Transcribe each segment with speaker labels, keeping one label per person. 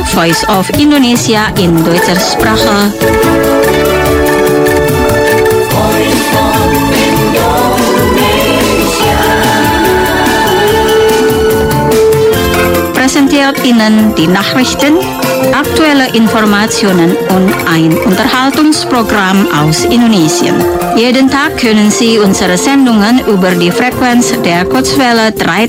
Speaker 1: Voice of Indonesia in deutscher Sprache. Präsentiert Ihnen die Nachrichten, aktuelle Informationen und ein Unterhaltungsprogramm aus Indonesien. Jeden Tag können Sie unsere Sendungen über die Frequenz der Kurzwelle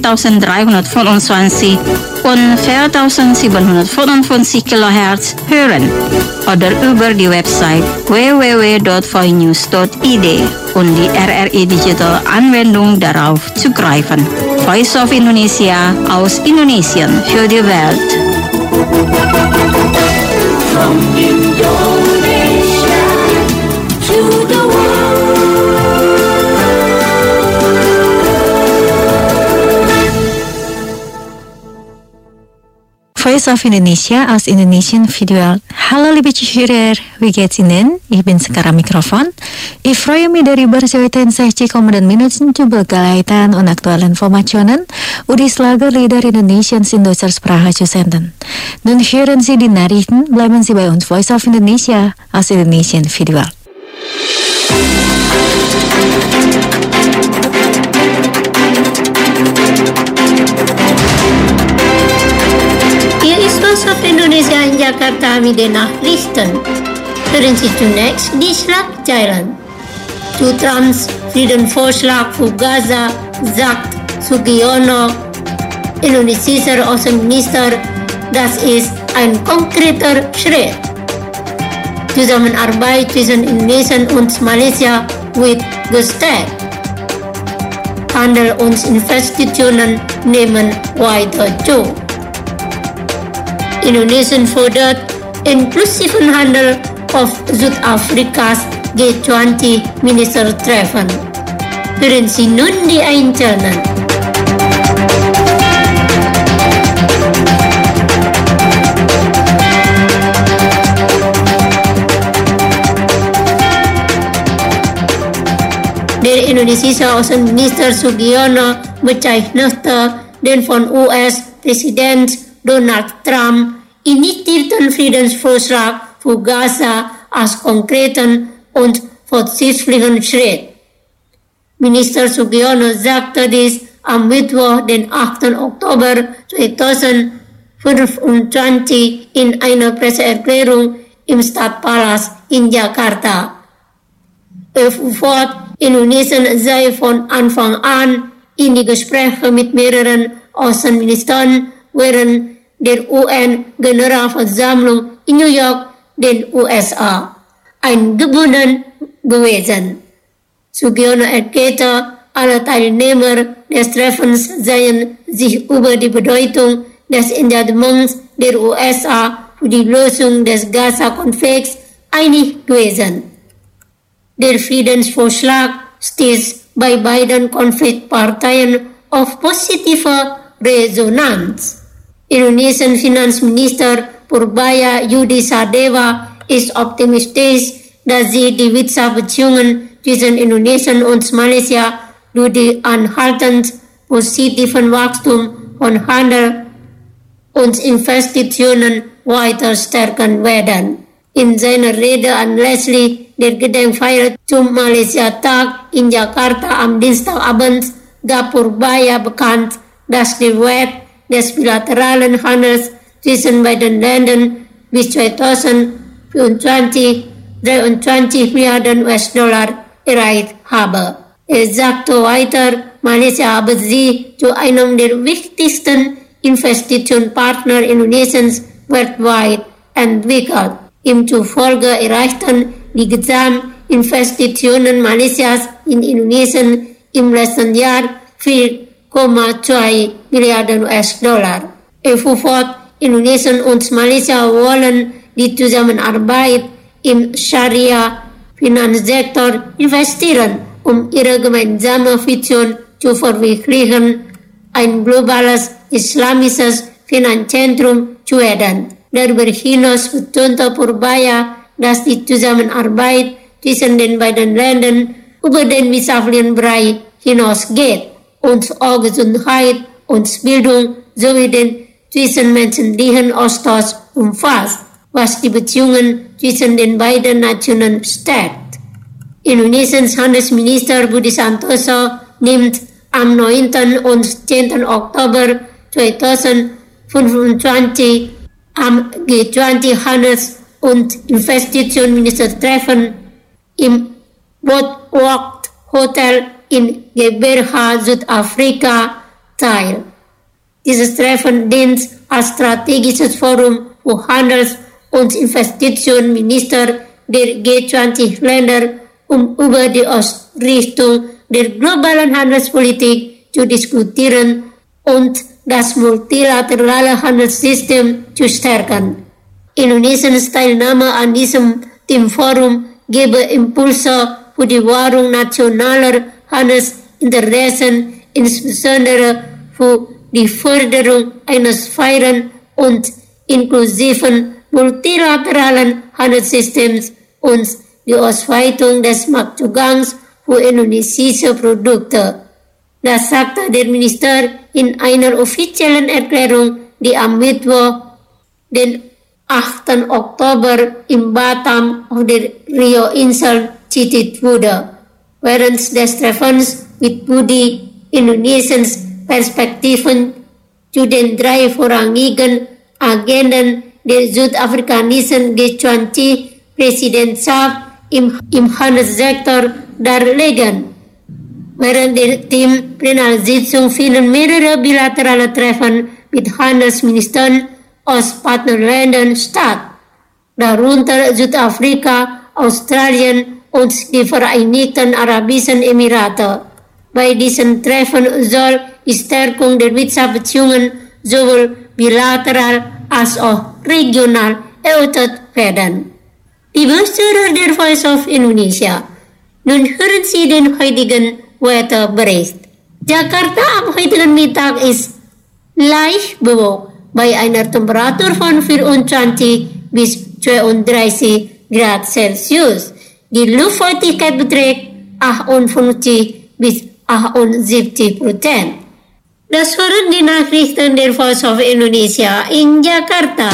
Speaker 1: 3325 und 4755 kHz hören oder über die Website www.voinews.id und die RRI Digital Anwendung darauf zugreifen. Voice of Indonesia aus Indonesien für die Welt. From Indonesia to the
Speaker 2: Voice of Indonesia aus Indonesian Video. Hallo liebe Zuhörer, wie geht's Ihnen? Ich bin sekarang Mikrofon. Ich freue mich darüber, Sie heute in 60,9 Minuten zu begleiten und aktuelle Informationen und die Schlagerlieder Indonesiens in deutscher Sprache zu senden. Nun hören Sie die Nachrichten, bleiben Sie bei uns Voice of Indonesia aus Indonesian Video.
Speaker 3: Voice of Indonesia in Jakarta mit den Nachrichten. Hören Sie zunächst die Schlagzeilen. Zu Trumps Friedensvorschlag für Gaza sagt Sugiono, indonesischer Außenminister, das ist ein konkreter Schritt. Zusammenarbeit zwischen Indonesien und Malaysia wird gestärkt. Handel und Investitionen nehmen weiter zu. Indonesien fordert inklusiven Handel auf Südafrikas G20-Ministertreffen. Hören Sie nun die Einzelnen. Der indonesische Außenminister Sugiono bezeichnete den von US-Präsident Donald Trump initiierten Friedensvorschlag für Gaza als konkreten und fortschrittlichen Schritt. Minister Sugiono sagte dies am Mittwoch, den 8. Oktober 2025 in einer Presseerklärung im Stadtpalast in Jakarta. Er fuhr fort, Indonesien sei von Anfang an in die Gespräche mit mehreren Außenministern während der UN-Generalversammlung in New York, den USA, eingebunden gewesen. Sugiono erklärte, alle Teilnehmer des Treffens seien sich über die Bedeutung des Engagements der USA für die Lösung des Gaza-Konflikts einig gewesen. Der Friedensvorschlag stieß bei beiden Konfliktparteien auf positive Resonanz. Indonesian Finanzminister Purbaya Yudi Sadewa ist optimistisch, dass sie die Wirtschaftsbeziehungen zwischen Indonesien und Malaysia durch die anhaltend positiven Wachstum von Handel und Investitionen weiter stärken werden. In seiner Rede anlässlich der Gedenkfeier zum Malaysia-Tag in Jakarta am Dienstagabend gab Purbaya bekannt, dass der Wert des bilateralen Handels zwischen beiden Ländern bis 2024 23 Milliarden US-Dollar erreicht habe. Er sagte weiter, Malaysia habe sie zu einem der wichtigsten Investitionspartner Indonesiens weltweit entwickelt. Ihm zufolge erreichten die Gesamtinvestitionen Malaysias in Indonesien im letzten Jahr 4,2 Milliarden US-Dollar. Er fuhr fort, Indonesien und Malaysia wollen die Zusammenarbeit im Scharia-Finanzsektor investieren, um ihre gemeinsame Vision zu verwirklichen, ein globales islamisches Finanzzentrum zu werden. Darüber hinaus betonte Purbaya, dass die Zusammenarbeit zwischen den beiden Ländern über den wirtschaftlichen Bereich hinausgeht und auch Gesundheit und Bildung sowie den zwischenmenschlichen Austausch umfasst, was die Beziehungen zwischen den beiden Nationen stärkt. Indonesiens Handelsminister Budi Santoso nimmt am 9. und 10. Oktober 2025 am G20 Handels- und Investitionsministertreffen im Boardwalk Hotel in GBH, Südafrika teil. Dieses Treffen dient als strategisches Forum für Handels- und Investitionsminister der G20-Länder, um über die Ausrichtung der globalen Handelspolitik zu diskutieren und das multilaterale Handelssystem zu stärken. Indonesiens Teilnahme an diesem Teamforum gebe Impulse für die Wahrung nationaler Handelsinteressen, insbesondere für die Förderung eines fairen und inklusiven multilateralen Handelssystems und die Ausweitung des Marktzugangs für indonesische Produkte. Das sagte der Minister in einer offiziellen Erklärung, die am Mittwoch, den 8. Oktober in Batam auf der Rio-Insel zitiert wurde. Während des Treffens mit Budi Indonesiens Perspektiven zu den 3 vorrangigen Agenden der südafrikanischen G20-Präsidentschaft im Handelssektor darlegen. Während der Team-Plenarsitzung finden mehrere bilaterale Treffen mit Handelsministern aus Partnerländern statt, darunter Südafrika, Australien und die Vereinigten Arabischen Emirate. Bei diesen Treffen soll die Stärkung der Wirtschaftsbeziehungen sowohl bilateral als auch regional erörtert werden. Liebe Hörer der Voice of Indonesia, nun hören Sie den heutigen Wetterbericht. Jakarta am heutigen Mittag ist leicht bewölkt bei einer Temperatur von 24 bis 32 Grad Celsius. Die Luftfeuchtigkeit beträgt 58 bis 78%. Das waren die Nachrichten der Voice of Indonesia in Jakarta.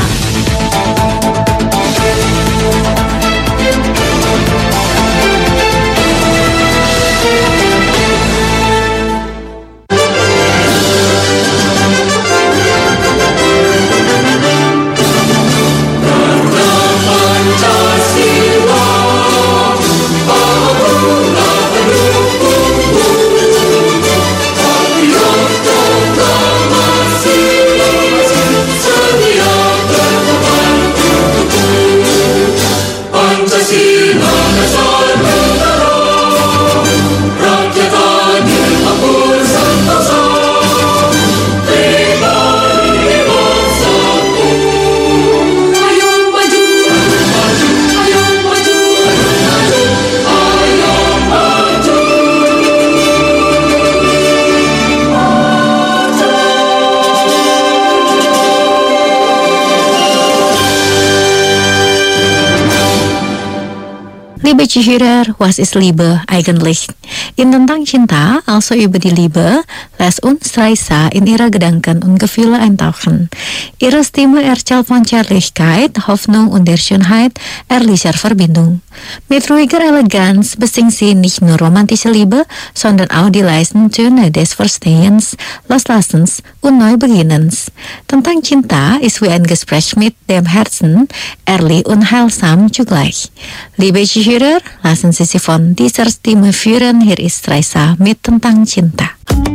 Speaker 2: Liebe Zuhörer, was ist Liebe eigentlich? In Tentang Cinta, also über die Liebe, lässt uns Raisa in ihre Gedanken und Gefühle eintauchen. Ihre Stimme erzählt von Zärtlichkeit, Hoffnung und der Schönheit ehrlicher Verbindung. Mit ruhiger Eleganz besingt sie nicht nur romantische Liebe, sondern auch die leisen Töne des Verstehens, Loslassens und Neubeginnens. Tentang Cinta ist wie ein Gespräch mit dem Herzen, ehrlich und heilsam zugleich. Liebe Zuhörer, lassen Sie sich von dieser Stimme führen. Hier ist Raisa mit Tentang Cinta.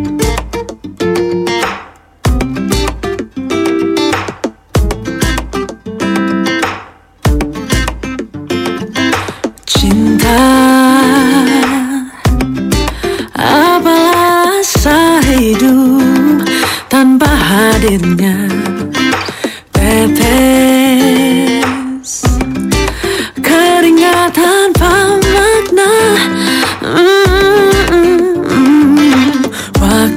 Speaker 4: Cinta, apalah asa hidup tanpa hadirnya tetes keringat tanpa makna. Waktu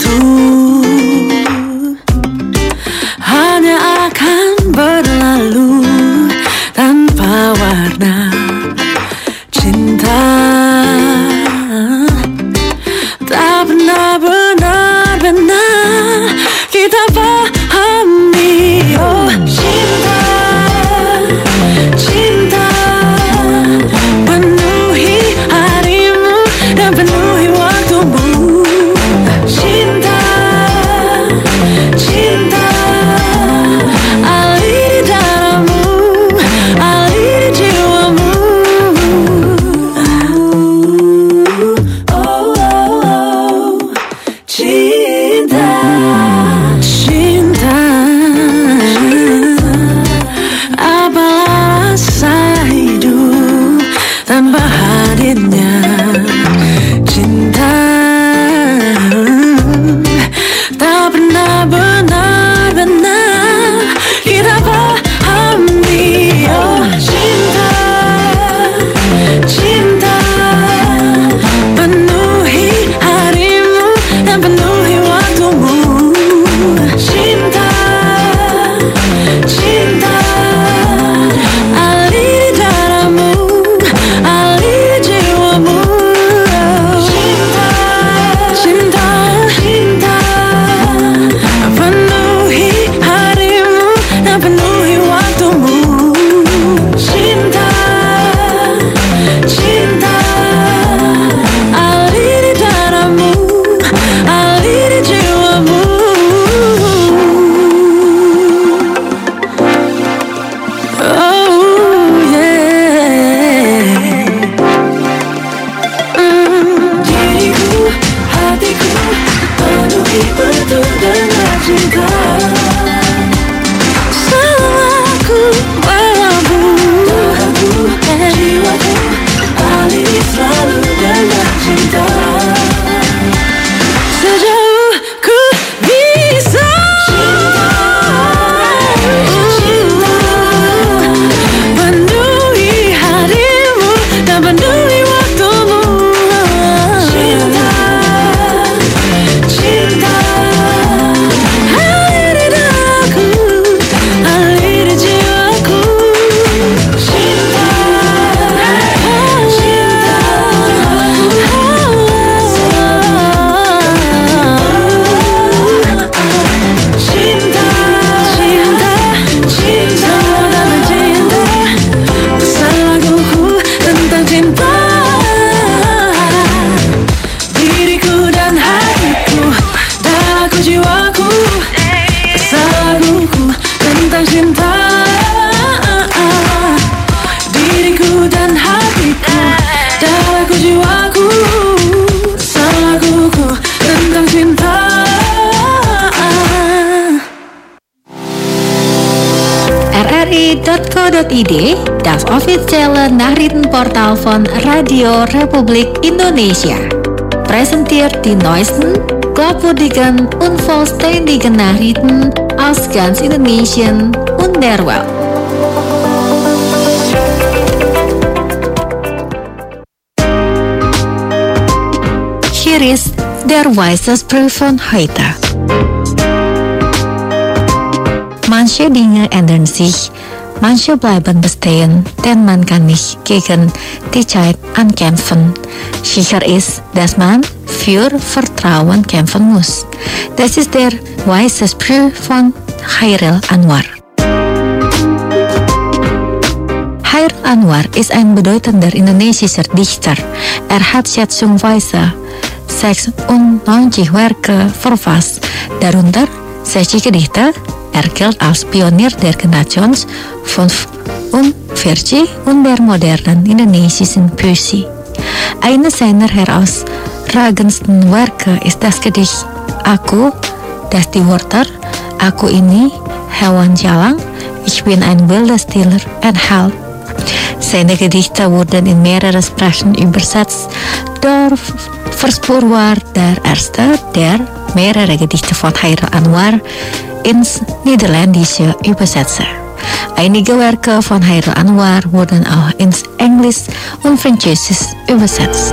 Speaker 2: co.id, das officiële nachrichtenportal van Radio Republik Indonesia. Presenteert die neuesten, glaubwürdigen und vollständigen Nachrichten aus ganz Indonesien und der Welt. Hier ist der Wijsheitsbrief von heute. Manche Dinge ändern sich, manche bleiben bestehen, denn man kann nicht gegen die Zeit ankämpfen. Sicher ist, dass man für Vertrauen kämpfen muss. Das ist der Wijsheitsbrief von Chairil Anwar. Chairil Anwar ist ein bedeutender indonesischer Dichter. Er hat schätzungsweise 96 Werke verfasst, darunter 60 Gedichte. Er gilt als Pionier der Generations 45 und der modernen indonesischen Poesie. Eines seiner herausragendsten Werke ist das Gedicht Aku, das die Wörter Aku ini hewan jalang, ich bin ein wilder Stiller enthält. Seine Gedichte wurden in mehrere Sprachen übersetzt. Der Verspur war der erste, der mehrere Gedichte von Chairil Anwar ins Niederländische übersetzte. Einige Werke von Chairil Anwar wurden auch ins Englisch und Französisch übersetzt.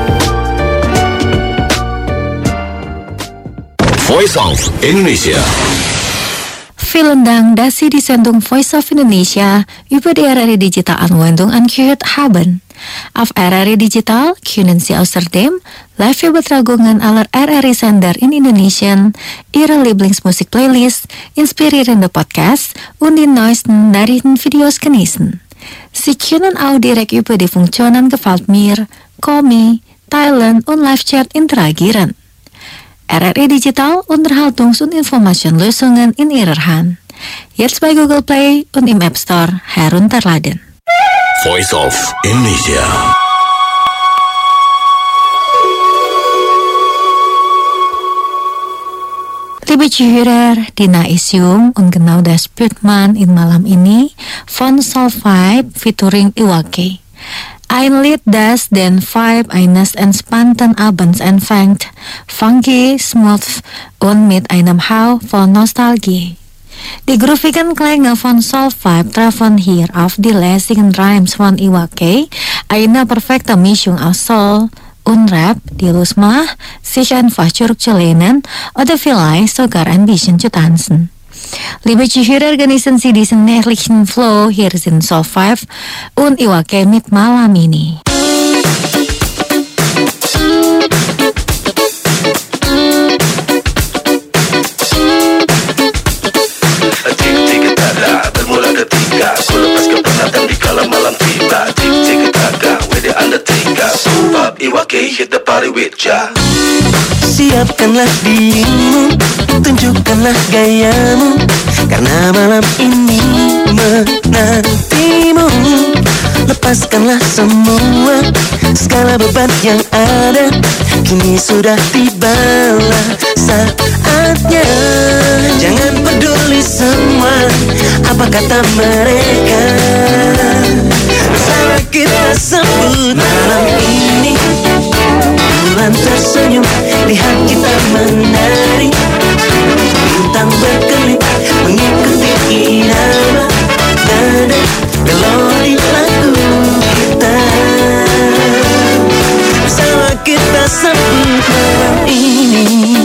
Speaker 5: Voice of Indonesia.
Speaker 2: Vielen Dank, dass Sie die Sendung Voice of Indonesia über die RRI Digital Anwendung angehört haben. Auf RRI Digital können Sie außerdem Live-Übertragungen aller RRI-Sender in Indonesien, Ihre Lieblingsmusik-Playlist, inspirierende Podcasts und die neuesten Nachrichtenvideos genießen. Sie können auch direkt über die Funktionen Gefällt mir, Call Me, Teilen und Live-Chat interagieren. RRI Digital Unterhaltungs- und Informationslösungen in Ihrer Hand. Jetzt bei Google Play und im App Store herunterladen.
Speaker 5: Voice of Indonesia.
Speaker 2: Liebe Zuhörer, Dina Isium und genau das spürt man in malam ini von Soul Vibe featuring Iwake. Ein Lied, das den Vibe eines entspannten Abends empfängt, funky, smooth und mit einem Hauch von Nostalgie. Die groovigen Klänge von Soul Vibe treffen hier auf die lässigen Rhymes von Iwake, eine perfekte Mischung aus Soul und Rap, die Lusma sich einfach zurückzulehnen oder vielleicht sogar ein bisschen zu tanzen. Liebe Zuhörer, genießen Sie diesen nächtlichen Flow. Hier sind Soul Vibe und Iwake mit malam ini.
Speaker 6: Bermula ketika ku lepas kepenatan di kala malam tiba. Tik taka with the undertaker. Soul Vibe Iwake hit the party with ya.
Speaker 4: Siapkanlah dirimu, tunjukkanlah gayamu, karena malam ini menantimu. Lepaskanlah semua segala beban yang ada, kini sudah tibalah saatnya. Jangan peduli semua apa kata mereka, bersama kita sambut malam ini. Bulan tersenyum, lihat kita menari, bintang berkelip mengikuti irama nada melodi lagu kita. Bersama kita sambut malam ini.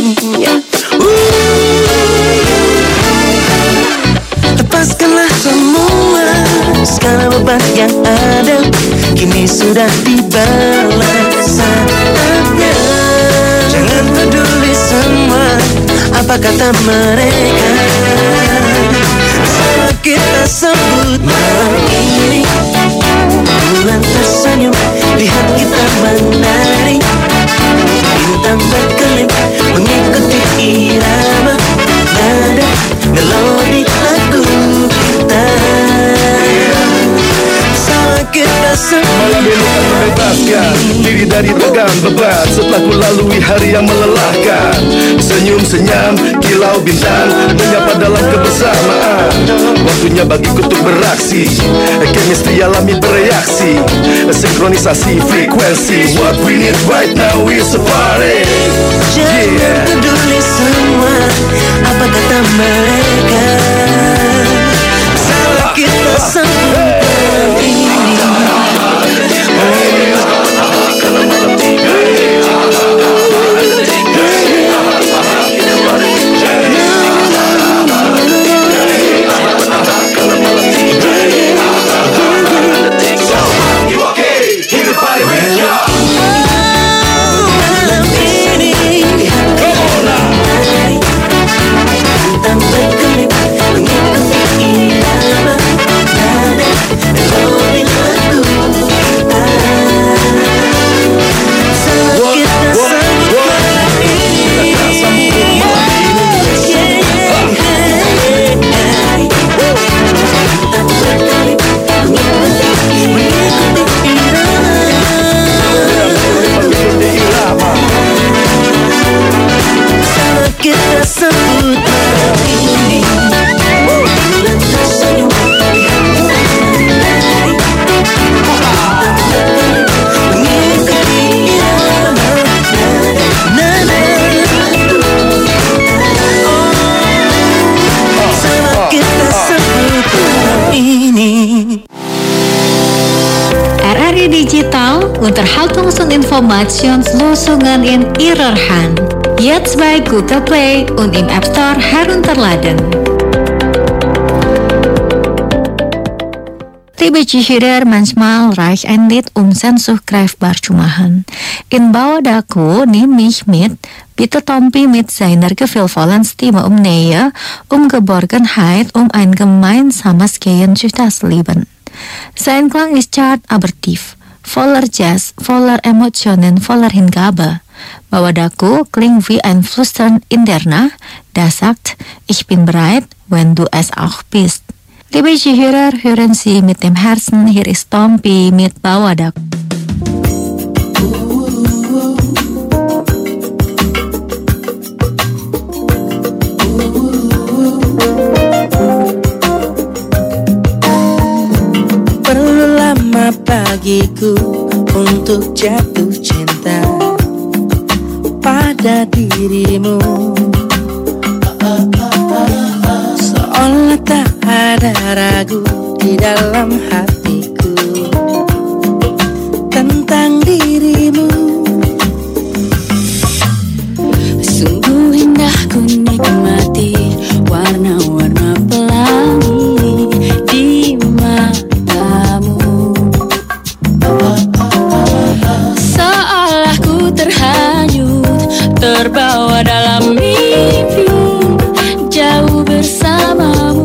Speaker 4: Lepaskanlah semua segala beban yang ada, kini sudah tibalah saatnya. Jangan peduli semua apa kata mereka, bersama kita sambut malam ini. Bulan tersenyum, lihat kita menari, bintang berkelip mengikuti irama nada melodi lagu kita. Bersama kita semua.
Speaker 6: Malam ini akan membebaskan diri dari tegang beban setelah ku lalui hari yang melelahkan. Senyum senyum kilau bintang menyapa dalam kebersamaan. Waktunya bagiku untuk beraksi, chemistry alami bereaksi, sinkronisasi frekuensi. What we need right now is a party.
Speaker 4: Jangan peduli semua apa kata mereka. Salah kita semua.
Speaker 2: RRI Digital Unterhaltungsinformationslösungen in Ihrer Hand. Jetzt bei Google Play und im App Store herunterladen. Liebe Zuhörer, manchmal reicht ein Lied, Sensuch greifbar zu machen. In Baue Daku nehme ich mit, Peter Tompi mit seiner gefühlvollen Stimme Nähe, Geborgenheit, ein gemeinsames Gehen durch das Leben. Sein Klang ist zart, aber tief, voller Jazz, voller Emotionen, voller Hingabe. Baue Daku klingt wie ein Flüstern in der Nacht, das sagt, ich bin bereit, wenn du es auch bist. Liebe Zuhörer, hören Sie mit dem Herzen, hier ist Tompi mit Baue Daku.
Speaker 4: Perlu lama bagiku untuk jatuh cinta pada dirimu, seolah tak ada ragu di dalam hatiku tentang dirimu. Sungguh indah ku nikmati warna-warna pelangi di matamu, seolah ku terhanyut, terbawa dalam mimpi jauh bersamamu.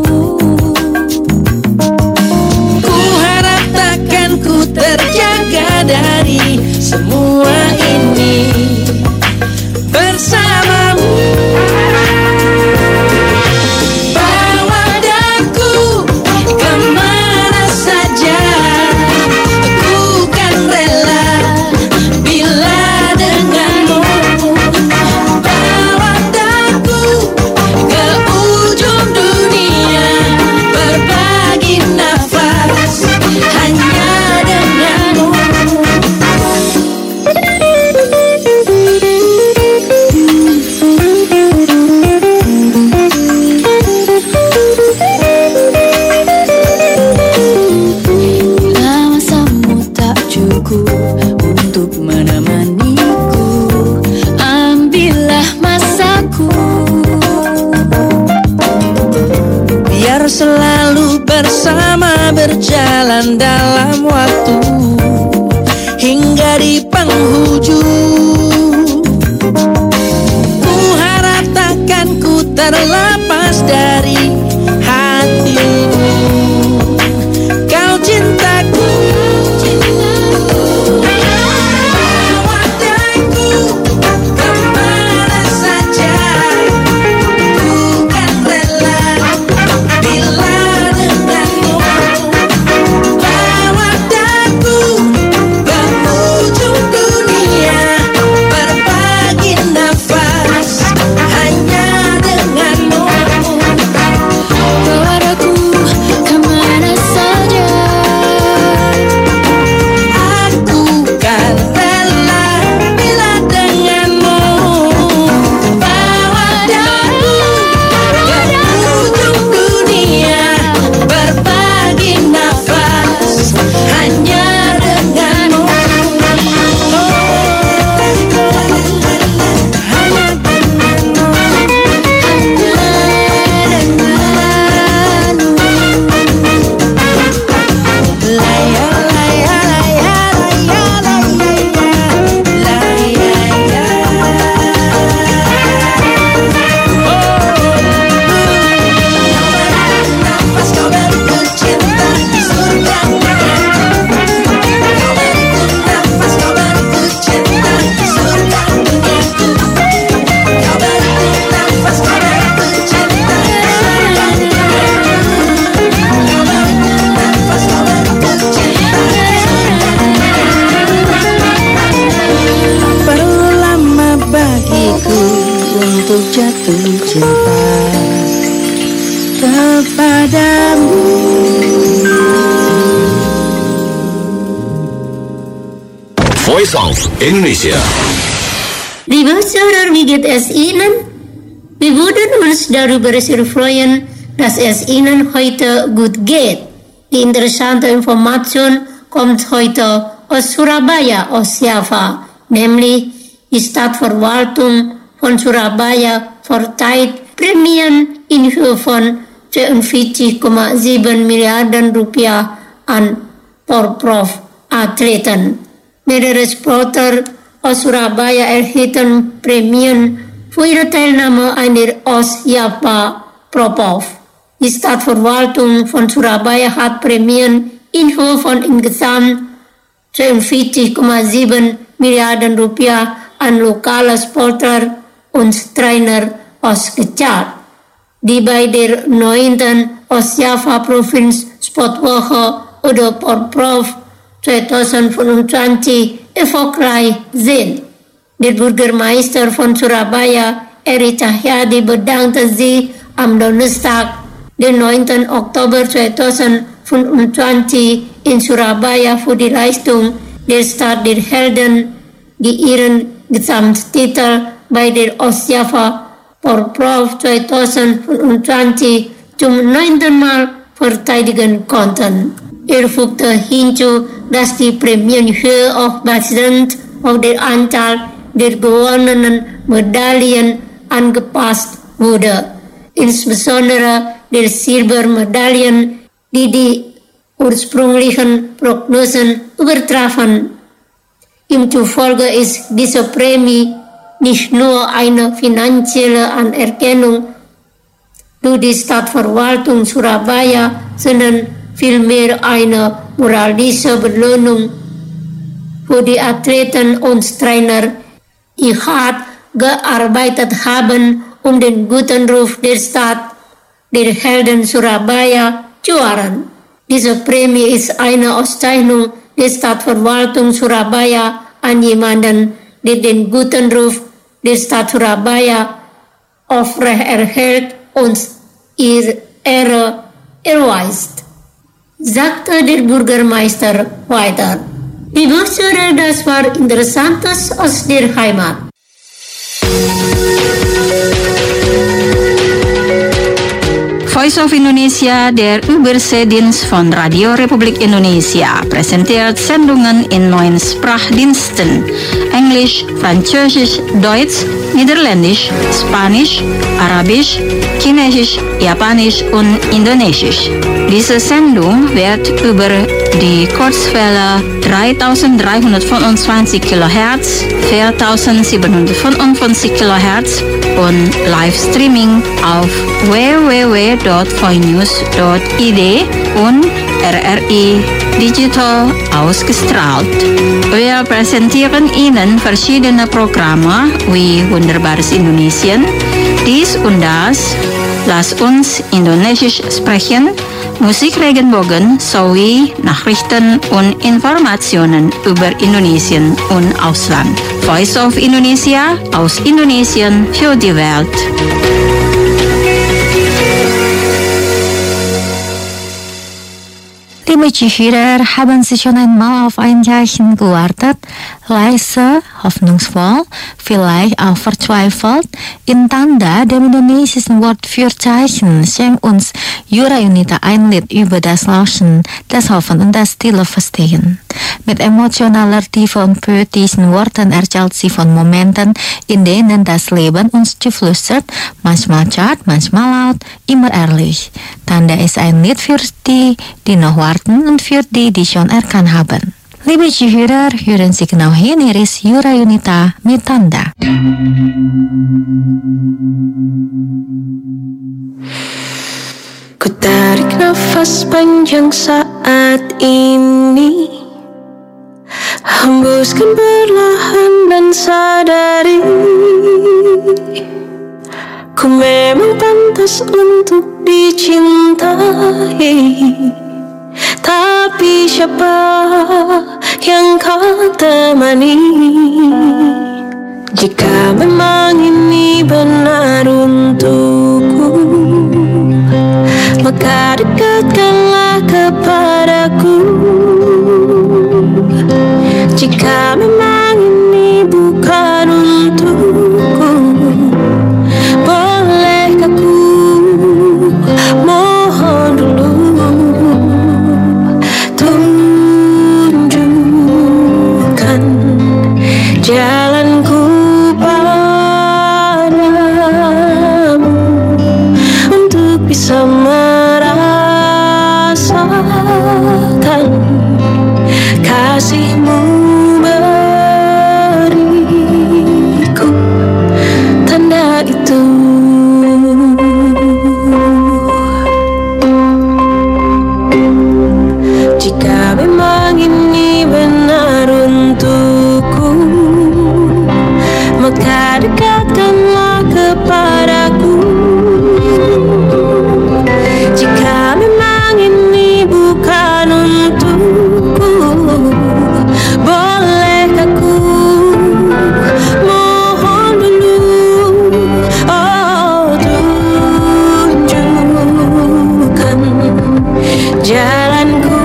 Speaker 4: Ku harap takkan ku terjaga dari semua ini bersamamu. Bawa daku kemana saja, ku kan rela bila denganmu. Bawa daku ke ujung dunia, berbagi nafas hanya denganmu. Bila masamu tak cukup untuk menemaniku, ambillah masaku. Biar selalu bersama, berjalan dalam waktu hingga di penghujung. Ku harap takkan ku terlepas dari hatimu, kau cintaku. Bawa daku kemana saja, ku kan rela bila denganmu. Bawa daku cinta kepadamu.
Speaker 5: Voice of Indonesia.
Speaker 3: Liebe Zuhörer, wie geht es Ihnen? Wir würden uns darüber sehr freuen, dass es Ihnen heute gut geht. Die interessante Information kommt heute aus Surabaya, aus Java, nämlich die Stadtverwaltung von Surabaya verteilt Prämien in Höhe von 42,7 Milliarden Rupiah an Porprov-Athleten. Mehrere Sportler aus Surabaya erhielten Prämien für ihre Teilnahme an der Ostjava Porprov. Die Stadtverwaltung von Surabaya hat Prämien in Höhe von insgesamt 42,7 Milliarden Rupiah an lokale Sportler und Trainer ausgezahlt, die bei der 9. Ostjava-Provinz Sportwoche oder Porprov 2025 erfolgreich sind. Der Bürgermeister von Surabaya, Eri Cahyadi, bedankte sich am Donnerstag, den 9. Oktober 2025 in Surabaya für die Leistung der Stadt der Helden, die ihren Gesamttitel bei der Ostjava Porprov 2025 zum 9. Mal verteidigen konnten. Er fügte hinzu, dass die Prämienhöhe auch basierend auf der Anzahl der gewonnenen Medaillen angepasst wurde. Insbesondere der Silbermedaillen, die ursprünglichen Prognosen übertrafen. Ihm zufolge ist diese Prämie nicht nur eine finanzielle Anerkennung durch die Stadtverwaltung Surabaya, sondern vielmehr eine moralische Belohnung für die Athleten und Trainer, die hart gearbeitet haben, um den guten Ruf der Stadt der Helden Surabaya zu wahren. Diese Prämie ist eine Auszeichnung der Stadtverwaltung Surabaya an jemanden, der den guten Ruf der Stadt Surabaya aufrechterhält und ihre Ehre erweist, sagte der Bürgermeister weiter. Liebe Zuhörer, das war Interessantes aus der Heimat.
Speaker 1: Voice of Indonesia, der Überseedienst von Radio Republik Indonesia, präsentiert Sendungen in 9 Sprachdiensten: Englisch, Französisch, Deutsch, Niederländisch, Spanisch, Arabisch, Chinesisch, Japanisch und Indonesisch. Diese Sendung wird über die Kurzwelle 3325 kHz, 4755 kHz und Livestreaming auf www.voinews.id und RRI Digital ausgestrahlt. Wir präsentieren Ihnen verschiedene Programme wie Wunderbares Indonesien, dies und das, Lass uns Indonesisch sprechen, Musik Regenbogen sowie Nachrichten und Informationen über Indonesien und Ausland. Voice of Indonesia aus Indonesien für die Welt.
Speaker 2: Liebe Zuhörer, haben Sie schon einmal auf ein Zeichen gewartet? Leise, hoffnungsvoll, vielleicht auch verzweifelt? In Tanda, dem indonesischen Wort für Zeichen, schenkt uns Yura Yunita ein Lied über das Lauschen, das Hoffen und das stille Verstehen. Mit emotionaler Tiefe und poetischen Worten erzählt sie von Momenten, in denen das Leben uns zuflüstert, manchmal zart, manchmal laut, immer ehrlich. Tanda ist ein Lied für die, die noch warten und für die, die schon erkannt haben. Liebe Zuhörer, hören Sie genau hin, hier ist Yura Yunita mit Tanda.
Speaker 4: Ku tarik nafas panjang saat ini, hembuskan perlahan dan sadari, ku memang pantas untuk dicintai. Tapi siapa yang kau temani? Jika memang ini benar untuk
Speaker 7: kasihmu beriku tanda itu. Jika memang ini benar untukku, maka dekatkanlah kepadaku. Jika memang ini bukan untukku, bolehkah ku mohon dulu, oh tunjukkan jalanku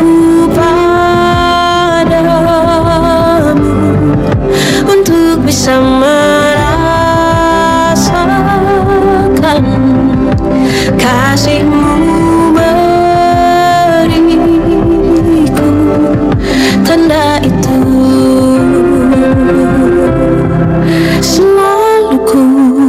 Speaker 7: padamu untuk bisa merasakan kasihmu beriku tanda itu. Selalu ku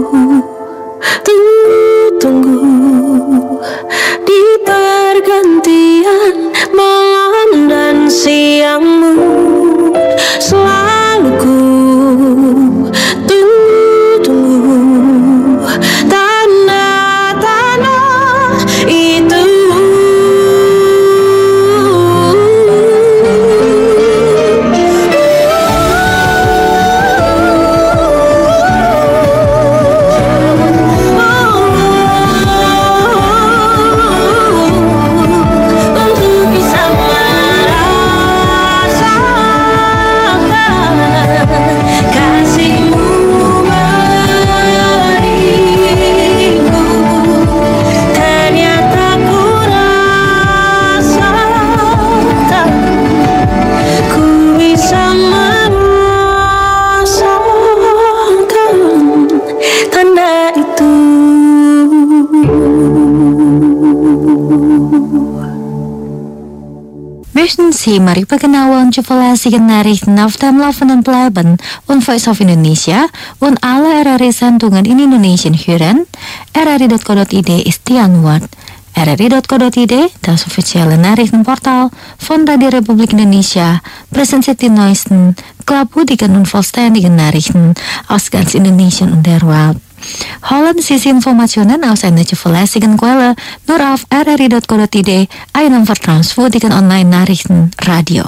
Speaker 7: tunggu di pergantian malam dan siangmu. Selalu ku tunggu tanda-tanda itu. Untuk bisa merasakan kasihmu beriku. Ternyata ku rasakan ku bisa merasakan tanda itu.
Speaker 2: Möchten Sie mari Begenauen zuverlässigen Nachrichten auf dem Laufenden bleiben und Voice of Indonesia und alle RRI-Sendungen in Indonesien hören? RRI.co.id ist die Antwort. RRI.co.id, das offizielle Nachrichtenportal von der Republik Indonesia, präsentiert die neuesten, glaubwürdigen und vollständigen Nachrichten aus ganz Indonesien und der Welt. Holen Sie Informationen aus einer zuverlässigen Quelle nur auf rri.co.id, einem vertrauenswürdigen Online-Nachrichtenradio.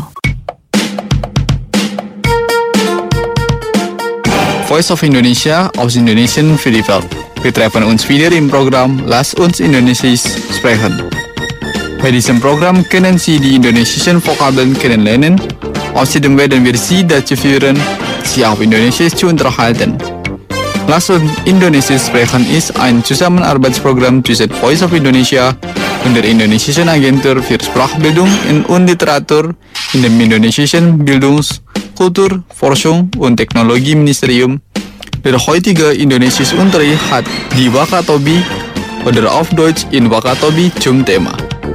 Speaker 8: Voice of Indonesia aus Indonesien für die Welt. Wir treffen uns wieder im Programm Lass uns Indonesisch sprechen. Bei diesem Programm können Sie die indonesischen Vokabeln kennenlernen. Außerdem werden wir Sie dazu führen, sich auf Indonesisch zu unterhalten. Lass uns Indonesisch sprechen ist ein Zusammenarbeitsprogramm zwischen Voice of Indonesia und der Indonesischen Agentur für Sprachbildung und Literatur in dem indonesischen Bildungs-, Kultur-, Forschung- und Technologieministerium. Der heutige Indonesischunterricht hat die Wakatobi oder auf Deutsch in Wakatobi zum Thema.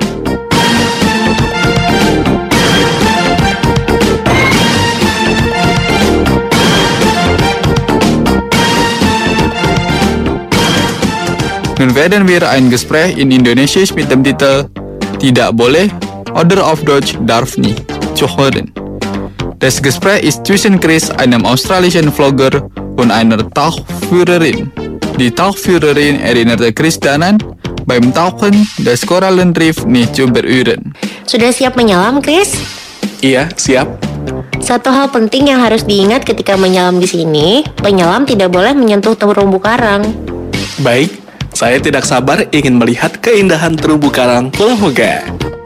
Speaker 8: Nun werden wir ein Gespräch in Indonesisch mit dem Titel Tidak boleh oder auf Deutsch darf nicht zu hören. Das Gespräch ist zwischen Chris, einem australischen Vlogger, und einer Tauchführerin. Die Tauchführerin erinnerte Chris daran, beim Tauchen das Korallenriff nicht zu berühren.
Speaker 9: Sudah siap menyelam, Chris?
Speaker 10: Iya, siap.
Speaker 9: Satu hal penting yang harus diingat ketika menyelam di sini, penyelam tidak boleh menyentuh terumbu karang.
Speaker 10: Baik, saya tidak sabar ingin melihat keindahan terumbu karang Pulau Moga.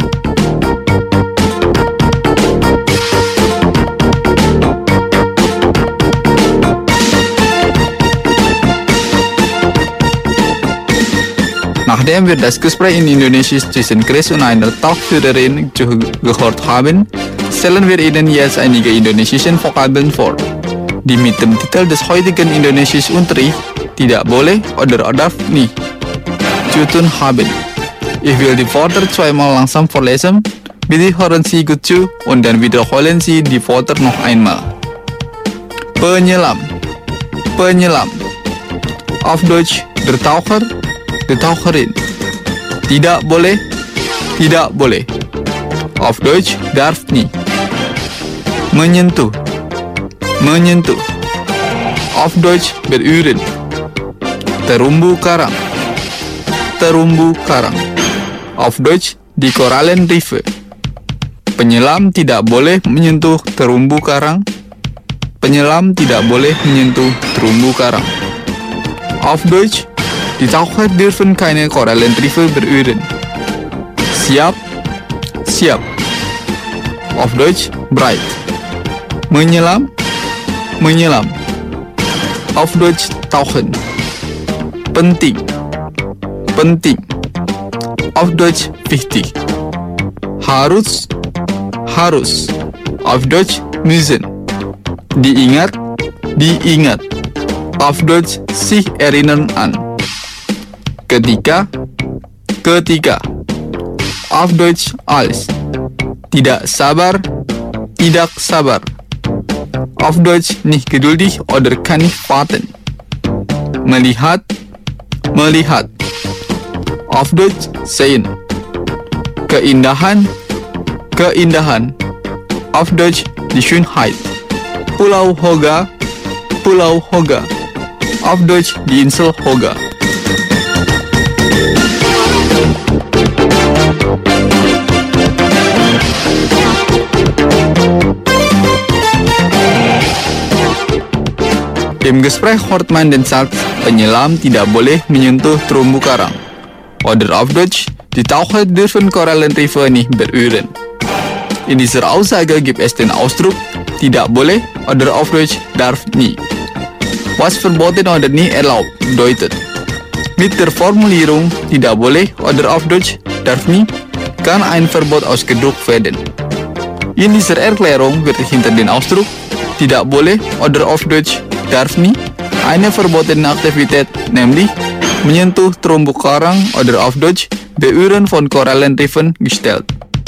Speaker 8: Nachdem wir das Gespräch in Indonesisch zwischen Chris und einer Tauchführerin gehört haben, stellen wir Ihnen jetzt einige indonesische Vokabeln vor, die mit dem Titel des heutigen Indonesischunterrichts Tidak boleh oder darf nicht zu tun haben. Ich will die Wörter zweimal langsam vorlesen. Bitte hören Sie gut zu und dann wiederholen Sie die Wörter noch einmal. Penyelam, penyelam. Auf Deutsch der Taucher, die Taucherin. Tidak boleh, tidak boleh. Auf Deutsch darf nicht. menyentuh, menyentuh. Auf Deutsch berühren. Terumbu karang, terumbu karang. Auf Deutsch di Korallenriffe. Penyelam tidak boleh menyentuh terumbu karang. Penyelam tidak boleh menyentuh terumbu karang. Auf Deutsch, die Taucher dürfen keine Korallenriffe berühren. Siap, siap. Auf Deutsch, bereit. Menyelam, menyelam. Auf Deutsch, tauchen. Penting, penting. Auf Deutsch, wichtig. Harus, harus. Auf Deutsch, müssen. Diingat, diingat. Auf Deutsch, sich erinnern an. Ketika, ketika. Auf Deutsch, als. Tidak sabar, tidak sabar. Auf Deutsch, nicht geduldig oder kann nicht warten. Melihat, melihat. Auf Deutsch, sehen. Keindahan, keindahan. Auf Deutsch, die Schönheit. Pulau Hoga, Pulau Hoga. Auf Deutsch, die Insel Hoga. Im Gespräch hört man den Satz, penyelam tidak boleh menyentuh terumbu karang. Oder auf Deutsch, die Taucher dürfen Korallenriffe nicht berühren. In dieser Aussage gibt es den Ausdruck, tidak boleh oder auf Deutsch, darf nie. Was verboten oder nie erlaubt bedeutet. Mit der Formulierung, tidak boleh oder auf Deutsch, darf nie, kann ein Verbot ausgedrückt werden. In dieser Erklärung wird hinter den Ausdruck, tidak boleh oder auf Deutsch, darf nie, eine verbotene Aktivität, nämlich menyentuh terumbu karang oder auf Deutsch berühren von Korallenriffen gestellt.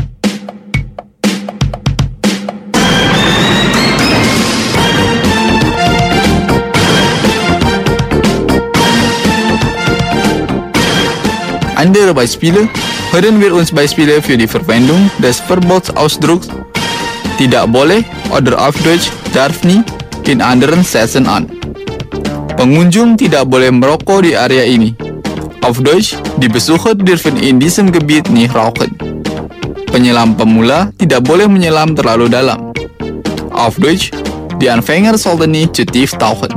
Speaker 8: Andere Beispiele. Hören wir uns Beispiele für die Verwendung des Verbotsausdrucks tidak boleh oder auf Deutsch darf nie in anderen Sätzen an. Pengunjung tidak boleh merokok di area ini. Auf Deutsch, die Besucher dürfen in diesem Gebiet nicht rauchen. Penyelam pemula tidak boleh menyelam terlalu dalam. Auf Deutsch, die Anfänger sollten nicht zu tief tauchen.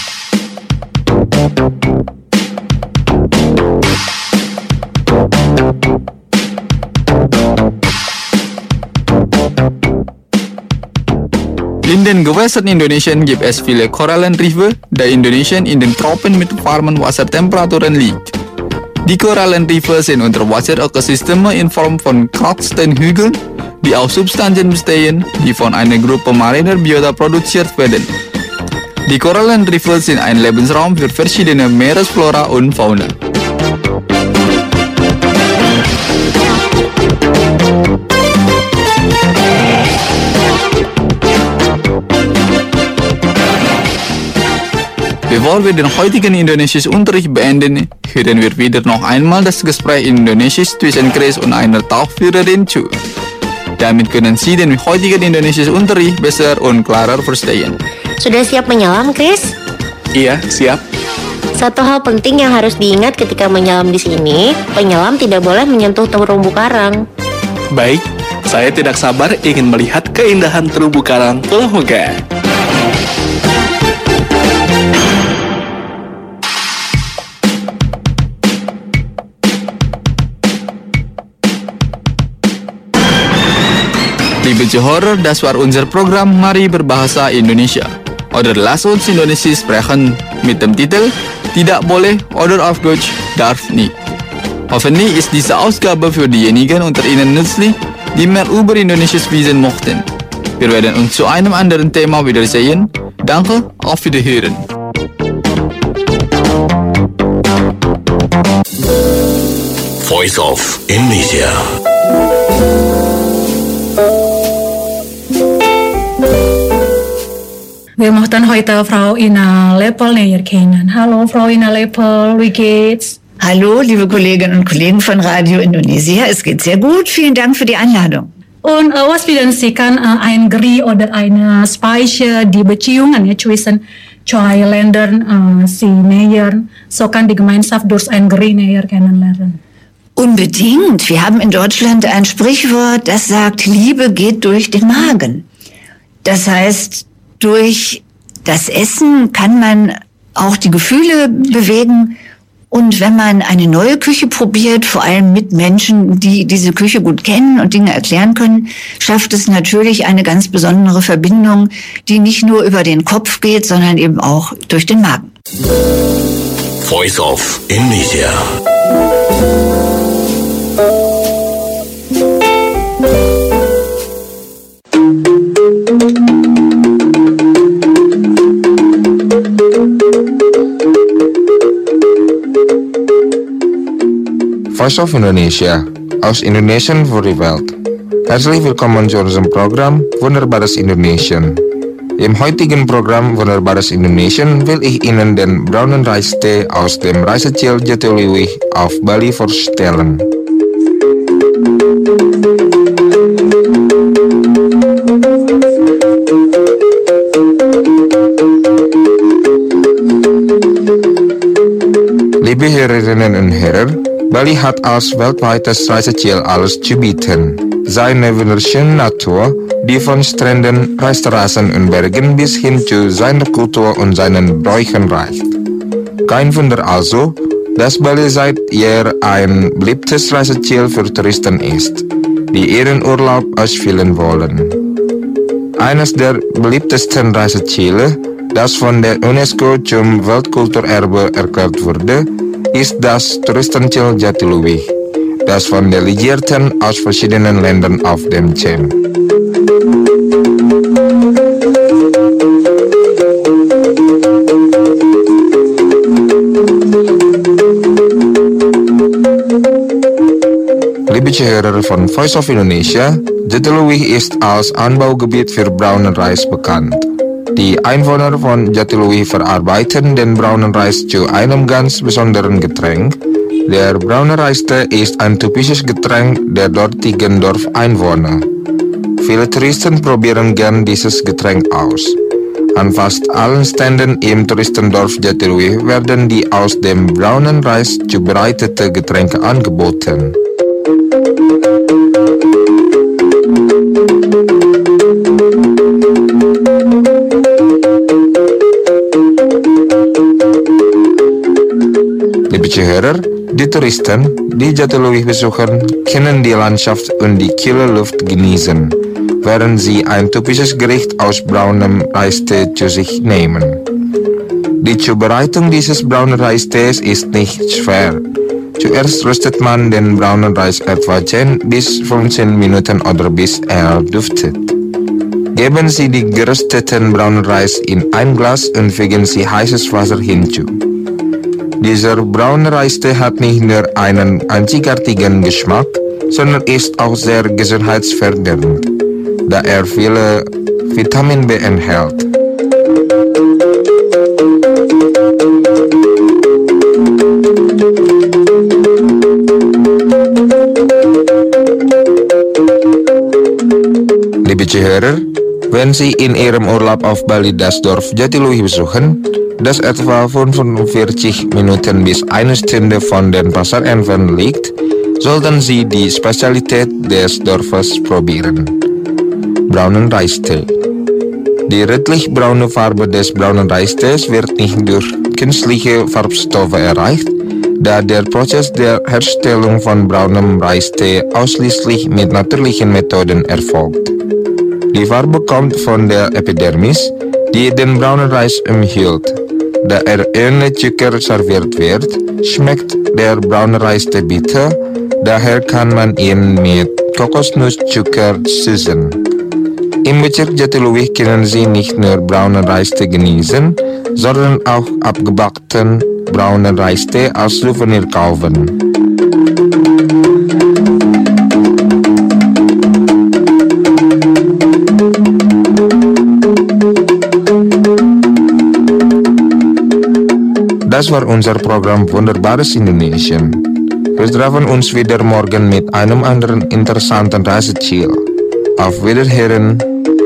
Speaker 8: In den Gewässern Indonesiens gibt es viele Korallenriffe, da Indonesien in den Tropen mit warmen Wassertemperaturen liegt. Die Korallenriffe sind Unterwasserökosysteme in Form von kratzten Hügeln, die aus Substanzen bestehen, die von einer Gruppe mariner Biota produziert werden. Die Korallenriffe sind ein Lebensraum für verschiedene Meeresflora und Fauna. Bevor wir den heutigen Indonesisch-Unterricht beenden, hören wir wieder noch einmal das Gespräch in Indonesisch zwischen Chris und einer Tauchführerin zu. Damit können Sie den heutigen Indonesisch-Unterricht besser und klarer verstehen.
Speaker 9: Sudah siap menyelam, Chris?
Speaker 10: Iya, siap.
Speaker 9: Satu hal penting yang harus diingat ketika menyelam di sini, penyelam tidak boleh menyentuh terumbu karang.
Speaker 10: Baik, saya tidak sabar ingin melihat keindahan terumbu karang Pulau Hoga. Liebe Zuhörer, das war unser Programm Mari Berbahasa Indonesia. Oder Lass uns Indonesisch sprechen mit dem Titel Tidak boleh oder auf Deutsch darf nie. Hoffentlich ist diese Ausgabe für diejenigen unter Ihnen nützlich, die mehr über Indonesisch wissen möchten. Wir werden uns zu einem anderen Thema wiedersehen. Danke, auf Wiederhören.
Speaker 5: Voice of Indonesia.
Speaker 11: Wir möchten heute Frau Ina Lepel näher kennen. Hallo, Frau Ina Lepel, wie geht's?
Speaker 12: Hallo, liebe Kolleginnen und Kollegen von Radio Indonesia. Es geht sehr gut. Vielen Dank für die Einladung.
Speaker 11: Und was wir dann sehen, ein Gericht oder eine Speise, die Beziehungen ja, zwischen zwei Ländern sie nähern, so kann die Gemeinschaft durch ein Gericht näher kennenlernen.
Speaker 12: Unbedingt. Wir haben in Deutschland ein Sprichwort, das sagt, Liebe geht durch den Magen. Das heißt, durch das Essen kann man auch die Gefühle bewegen. Und wenn man eine neue Küche probiert, vor allem mit Menschen, die diese Küche gut kennen und Dinge erklären können, schafft es natürlich eine ganz besondere Verbindung, die nicht nur über den Kopf geht, sondern eben auch durch den Magen.
Speaker 5: Voice of Indonesia.
Speaker 13: Voice of Indonesia, aus Indonesian voor de Welt. Herzlich willkommen zu unserem Programm Wunderbares Indonesien. Im heutigen Programm Wunderbares Indonesien will ich Ihnen den braunen Reistee aus dem Reiseziel Jatiluwih auf Bali vorstellen. Liebe Hörerinnen und Hörer, Bali hat als weltweites Reiseziel alles zu bieten. Seine wunderschöne Natur, die von Stränden, Reisterrassen und Bergen bis hin zu seiner Kultur und seinen Bräuchen reicht. Kein Wunder also, dass Bali seit jeher ein beliebtes Reiseziel für Touristen ist, die ihren Urlaub ausfüllen wollen. Eines der beliebtesten Reiseziele, das von der UNESCO zum Weltkulturerbe erklärt wurde, ist das Touristenziel Jatiluwih, das von Delegierten aus verschiedenen Ländern auf dem Cem. Liebe Zuhörer von Voice of Indonesia, Jatiluwih ist als Anbaugebiet für braunen Reis bekannt. Die Einwohner von Jatiluwih verarbeiten den braunen Reis zu einem ganz besonderen Getränk. Der braune Reistee ist ein typisches Getränk der dortigen Dorfeinwohner. Viele Touristen probieren gern dieses Getränk aus. An fast allen Ständen im Touristendorf Jatiluwih werden die aus dem braunen Reis zubereitete Getränke angeboten. Liebe Zuhörer, die Touristen, die Jatiluwih besuchen, können die Landschaft und die kühle Luft genießen, während sie ein typisches Gericht aus braunem Reistee zu sich nehmen. Die Zubereitung dieses braunen Reistees ist nicht schwer. Zuerst röstet man den braunen Reis etwa 10 bis 15 Minuten oder bis er duftet. Geben Sie die gerösteten braunen Reis in ein Glas und fügen Sie heißes Wasser hinzu. Dieser braune Reistee hat nicht nur einen einzigartigen Geschmack, sondern ist auch sehr gesundheitsfördernd, da er viele Vitamin B enthält. Liebe Zuhörer, wenn Sie in Ihrem Urlaub auf Bali das Dorf Jatiluwih besuchen, das etwa 45 Minuten bis eine Stunde von dem Pasar entfernt liegt, sollten Sie die Spezialität des Dorfes probieren: braunen Reistee. Die rötlich-braune Farbe des braunen Reistees wird nicht durch künstliche Farbstoffe erreicht, da der Prozess der Herstellung von braunem Reistee ausschließlich mit natürlichen Methoden erfolgt. Die Farbe kommt von der Epidermis, die den braunen Reis umhüllt. Da er ohne Zucker serviert wird, schmeckt der braune Reistee bitter, daher kann man ihn mit Kokosnusszucker süßen. Im Bezirk Jatiluwih können Sie nicht nur braunen Reistee genießen, sondern auch abgebackten braunen Reistee als Souvenir kaufen. Das war unser Programm Wunderbares Indonesien. Wir treffen uns wieder morgen mit einem anderen interessanten Reiseziel. Auf Wiederhören.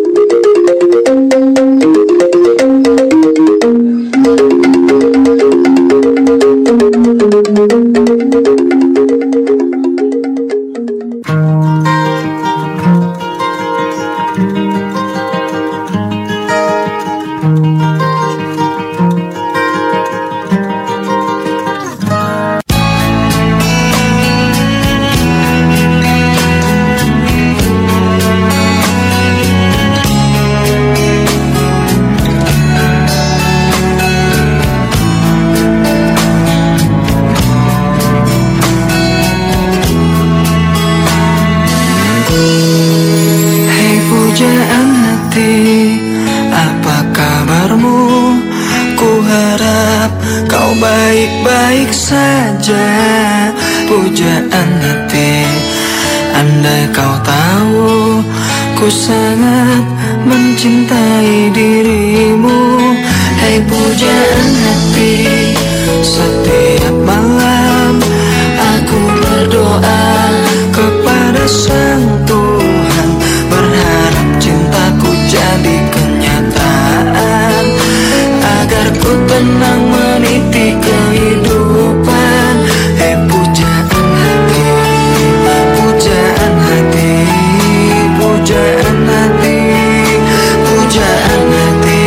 Speaker 4: Baik-baik saja, pujaan hati. Andai kau tahu, ku sangat mencintai dirimu. Hai pujaan hati, setiap malam aku berdoa kepada Sang Tuhan, berharap cintaku jadi kenyataan, agar ku tenang meniti kehidupan. Hei pujaan hati, pujaan hati, pujaan hati, pujaan hati.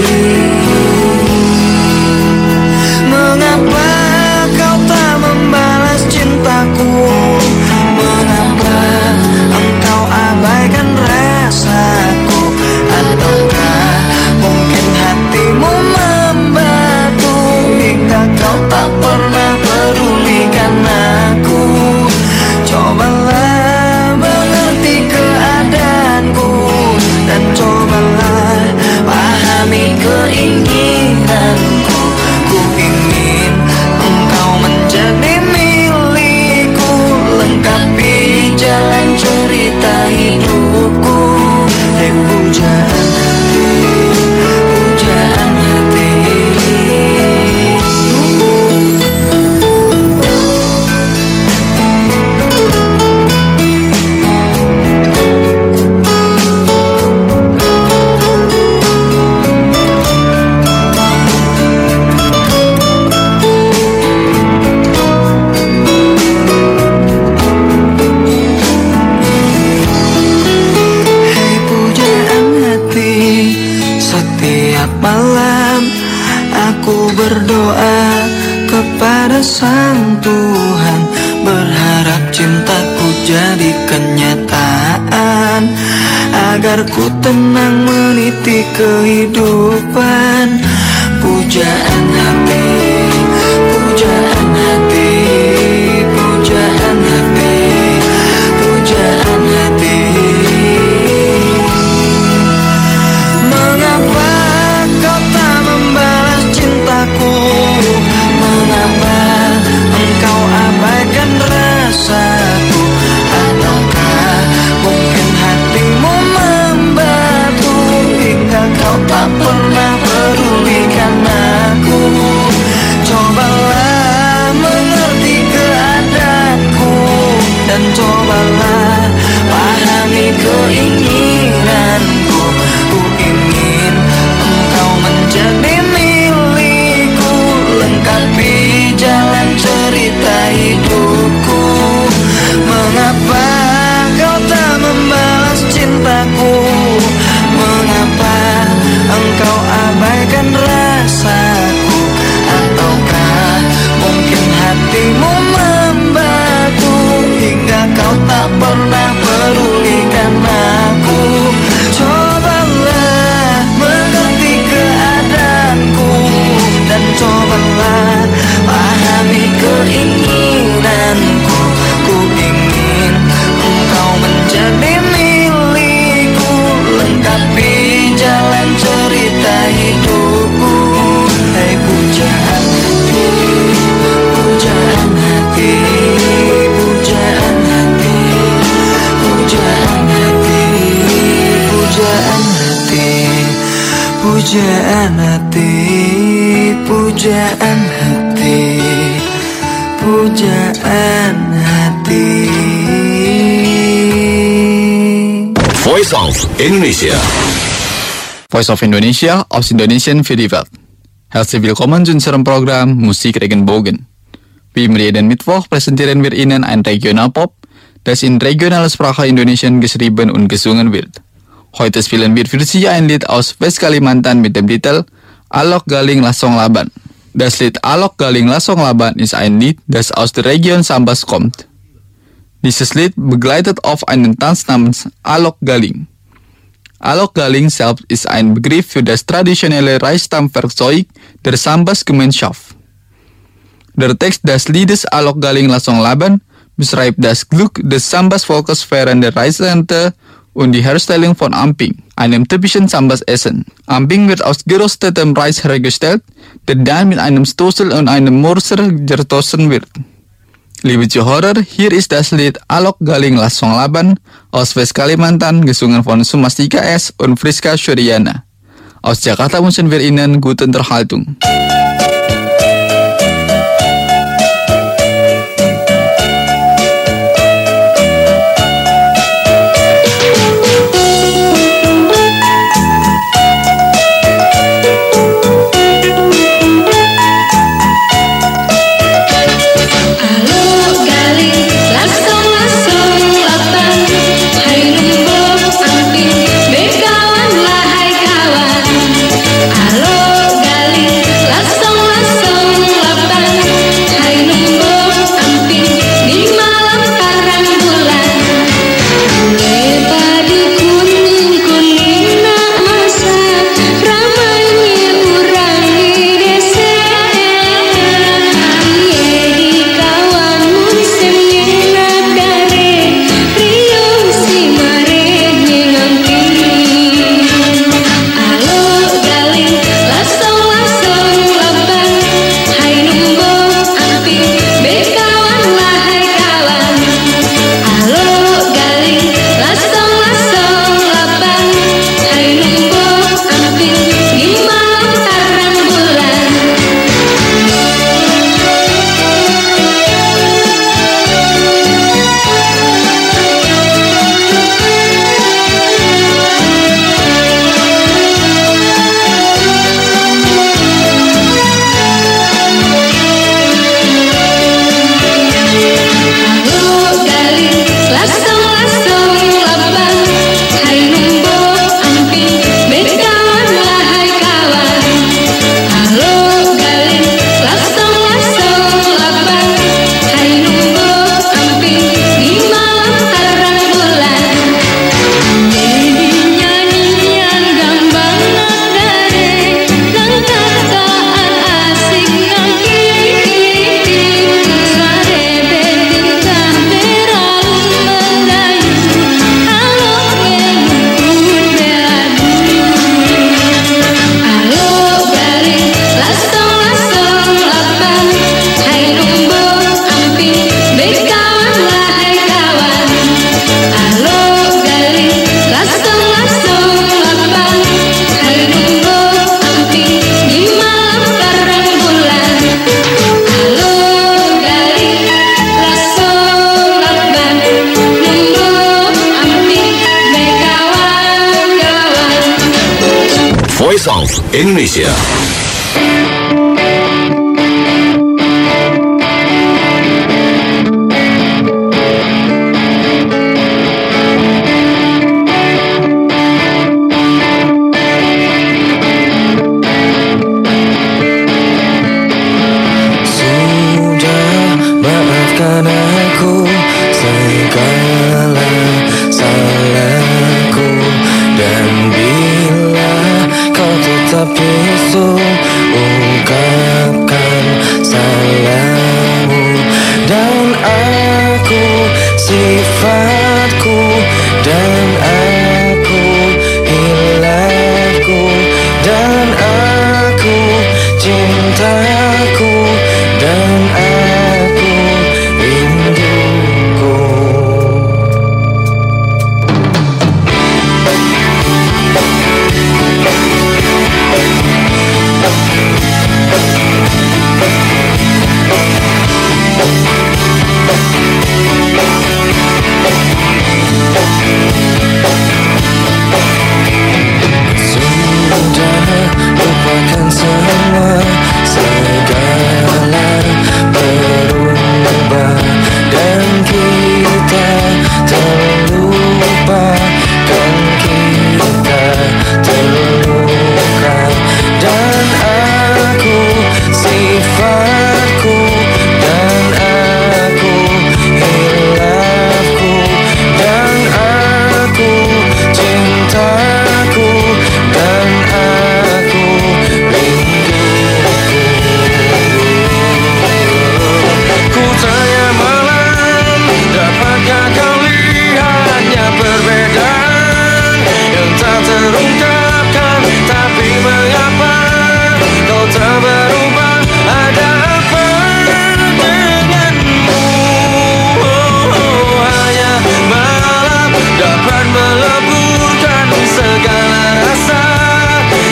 Speaker 4: Mengapa kau tak membalas cintaku? Mengapa engkau abaikan rasaku? Ataukah mungkin hatimu membatu hingga kau tak pernah pedulikan aku? Cobalah mengerti keadaanku dan cobalah pahami keinginanku. Ku ingin engkau menjadi milikku, lengkapi jalan cerita hidupku. Hei pujaan hati, pujaan hati. Hei pujaan hati, setiap malam aku berdoa kepada Sang Tuhan, berharap cintaku jadi kenyataan, agar ku tenang meniti kehidupan. Pujaan hati, pujaan hati, pujaan hati, pujaan hati. Mengapa kau tak membalas cintaku? Mengapa engkau abaikan rasaku? Ataukah mungkin hatimu membatu hingga kau tak pernah pedulikan aku? Cobalah mengerti keadaanku dan cobalah pahami keinginanku. Ku ingin engkau menjadi milikku, lengkapi jalan cerita hidupku. Mengapa kau tak membalas cintaku? Mengapa engkau abaikan rasaku? Ataukah mungkin hatimu membatu hingga kau tak pernah pedulikan aku? Cobalah mengerti keadaanku dan cobalah pahami keinginanku. Ku ingin engkau menjadi milikku, lengkapi jalan cerita hidupku. Hei pujaan hati, pujaan hati, pujaan hati, pujaan hati, pujaan hati, pujaan hati, pujaan hati, pujaan hati.
Speaker 5: Voice of Indonesia.
Speaker 10: Voice of Indonesia aus Indonesien für die Welt. Herzlich willkommen zu unserem Programm Musik Regenbogen. Wie immer jeden Mittwoch präsentieren wir Ihnen ein Regionalpop, das in regionaler Sprache Indonesien geschrieben und gesungen wird. Heute spielen wir für Sie ein Lied aus West-Kalimantan mit dem Titel Alok Galing Lasong Laban. Das Lied Alok Galing Lasong Laban ist ein Lied, das aus der Region Sambas kommt. Dieses Lied begleitet auf einen Tanz namens Alok Galing. Alok Galing selbst ist ein Begriff für das traditionelle Reisstammwerkzeug der Sambas-Gemeinschaft. Der Text des Liedes Alok Galing Lasong Laban beschreibt das Glück des Sambas-Volkes während der Reisernte und die Herstellung von Amping, einem typischen Sambas-Essen. Amping wird aus gerostetem Reis hergestellt, der dann mit einem Stoßel und einem Morser zerstoßen wird. Liebe Zuhörer, hier ist das Lied Alok Galing Lasong Laban aus West-Kalimantan, gesungen von Sumastika S. und Friska Syuriana. Aus Jakarta wünschen wir Ihnen gute Unterhaltung.
Speaker 5: Voice of Indonesia.
Speaker 4: Maafkan aku segala salahku, dan bila kau tetap bisu, ungkapkan salahmu. Dan aku sifatku, dan aku hilafku, dan aku cintaku, dan aku rinduku.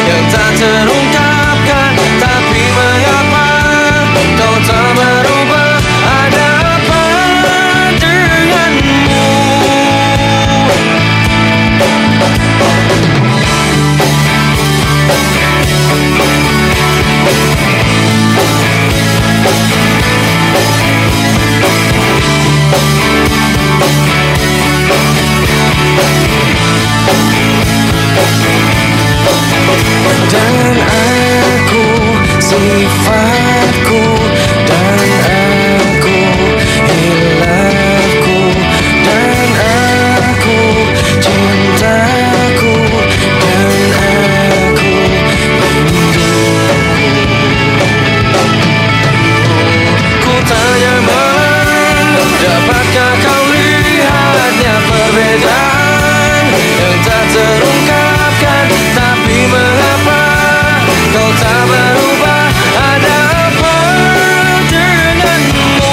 Speaker 4: yang tak terungkapkan. Tapi mengapa kau tak berubah? Ada apa denganmu? Dan aku, sifatku, dan aku, hilafku, dan aku, cintaku, dan aku, rinduku. Ku tanya malam, dapatkah kau lihatnya perbedaan yang tak terungkapkan? Tapi mengapa kau tak berubah? Ada apa denganmu?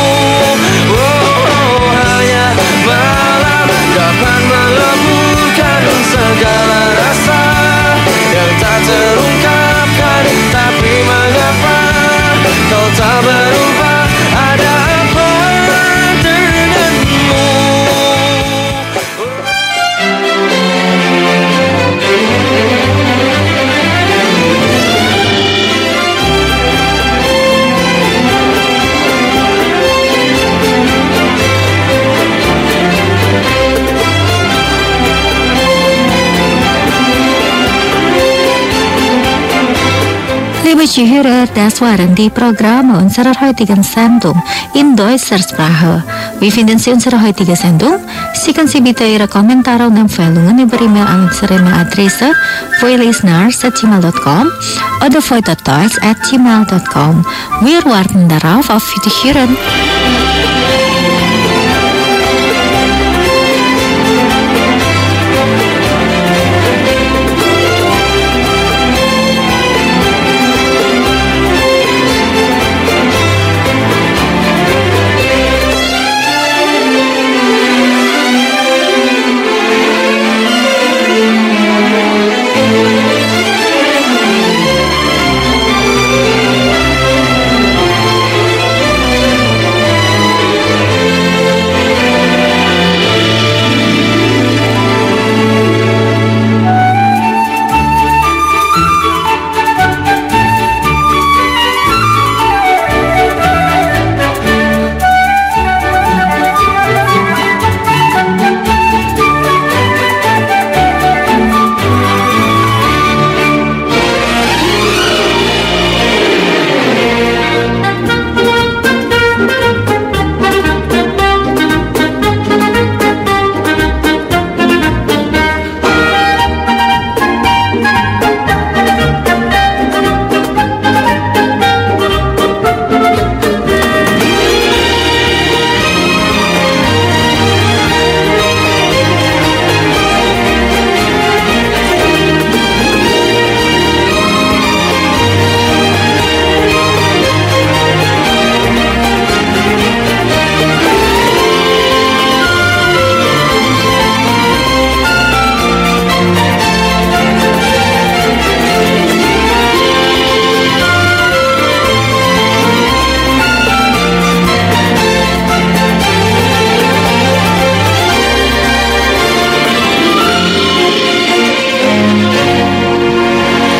Speaker 4: Hanya malam dapat meleburkan segala rasa yang tak terungkapkan. Tapi mengapa kau tak berubah? Ada apa denganmu?
Speaker 2: Liebe Zuhörer, das waren die Programme unserer heutigen Sendung in deutscher Sprache. Wie finden Sie unsere heutige Sendung? Schicken Sie bitte Ihre Kommentare und Empfehlungen über E-Mail an unsere E-Mail-Adresse voilisteners@gmail.com oder voitotoys@gmail.com. Wir warten darauf auf Wiederhören.